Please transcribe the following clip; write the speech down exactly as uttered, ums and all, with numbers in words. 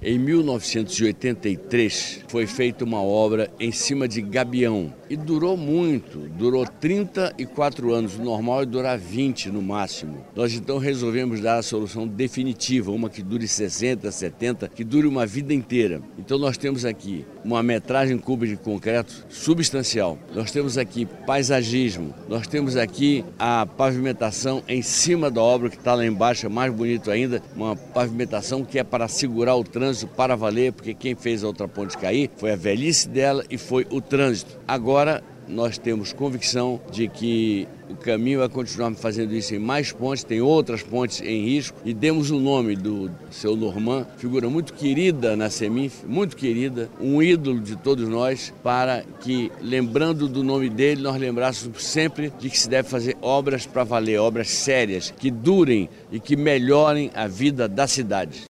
Em mil novecentos e oitenta e três foi feita uma obra em cima de gabião e durou muito, durou trinta e quatro anos, o normal é durar vinte no máximo. Nós então resolvemos dar a solução definitiva, uma que dure sessenta, setenta, que dure uma vida inteira. Então nós temos aqui uma metragem cúbica de concreto substancial, nós temos aqui paisagismo, nós temos aqui a pavimentação em cima da obra que está lá embaixo, é mais bonito ainda, uma pavimentação que é para segurar o trânsito para valer, porque quem fez a outra ponte cair foi a velhice dela e foi o trânsito. Agora nós temos convicção de que o caminho vai continuar fazendo isso em mais pontes, tem outras pontes em risco, e demos o nome do seu Norman, figura muito querida na Seminf, muito querida, um ídolo de todos nós, para que, lembrando do nome dele, nós lembrássemos sempre de que se deve fazer obras para valer, obras sérias, que durem e que melhorem a vida da cidade.